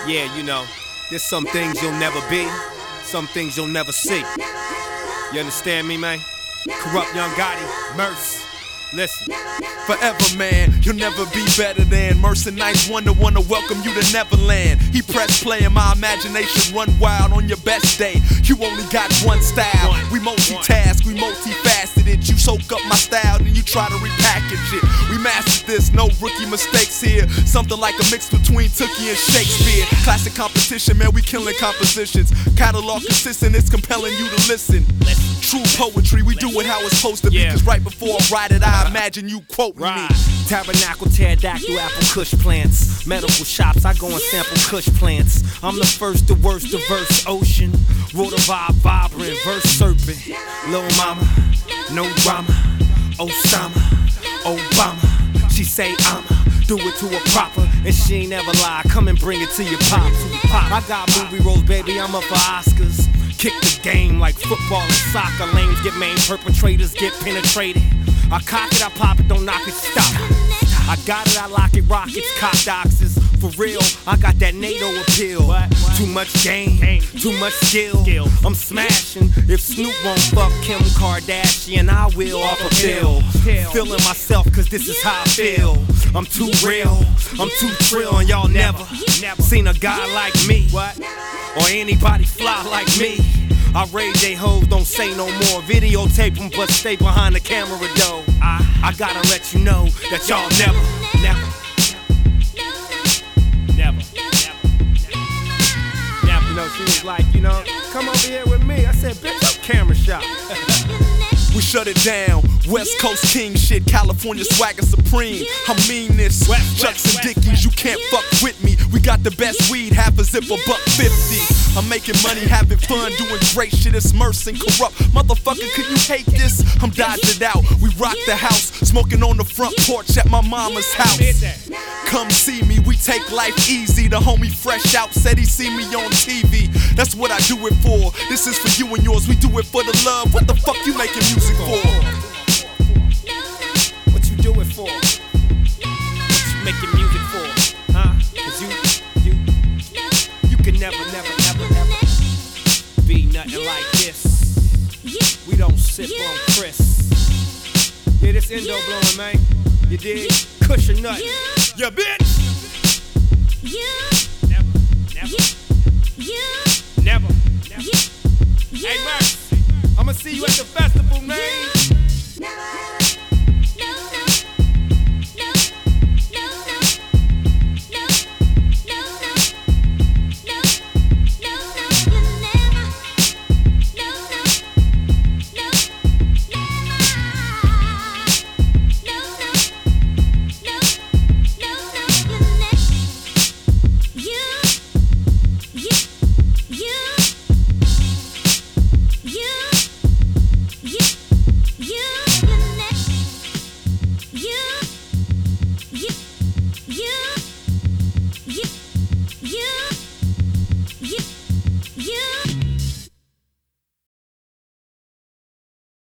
Yeah, you know, there's some things you'll never be, some things you'll never see. You understand me, man? Corrupt Young Gotti, Merce. Listen. Forever, man, you'll never be better than Merce and Nice Wonder wanna welcome you to Neverland. He press play and my imagination run wild on your best day. You only got one style. We multitask, we multifaceted. You soak up my style, then you try to repackage it. We mastered this, no rookie mistakes here. Something like a mix between Tookie and Shakespeare. Classic competition, man, we killing compositions. Catalog consistent, it's compelling you to listen. True poetry, we do it how it's supposed to be. Cause right before I write it, I imagine you quote me. Tabernacle, pterodactyl, apple kush plants. Medical shops, I go and sample kush plants. I'm the first, the worst, diverse ocean. Wrote a vibe, vibrant, verse serpent. Lil' mama, no drama. Osama, Obama. She say I'ma do it to her proper, and she ain't never lie. Come and bring it to your pop. I got movie roles, baby, I'm up for Oscars. Kick the game like football and soccer. Lanes get main, perpetrators get penetrated. I cock it, I pop it, don't knock it, stop it. I got it, I lock it, rockets, cock doxes. For real, I got that NATO appeal. Too much game, too much skill. I'm smashing. If Snoop won't fuck Kim Kardashian, I will off a pill. Feeling myself, cause this is how I feel. I'm too real, I'm too trill, and y'all never seen a guy like me. Or anybody fly like me. I raise they hoes, don't say no more. Videotape them, but stay behind the camera though. I gotta let you know that y'all never. You know, she was like, you know, come over here with me. I said, bitch, I'm camera shot. We shut it down, West Coast king shit, California swagger supreme. I mean this, Chucks and Dickies, you can't fuck with me. We got the best weed, half a zip, $1.50. I'm making money, having fun, doing great shit. It's Merce and Corrupt, motherfucker, could you hate this? I'm dodging it out, we rock the house, smoking on the front porch at my mama's house. Come see me, we take life easy. The homie fresh out said he see me on TV. That's what I do it for. This is for you and yours, we do it for the love. What the fuck you making music for? What you do it for? What you making music for? Huh? Cause you can never be nothing like this. We don't sip on Chris. Yeah, this endo blowing, man. You dig? Cushion nut. Yeah, bitch. Never. Hey, Merce, I'ma see you at the festival, man.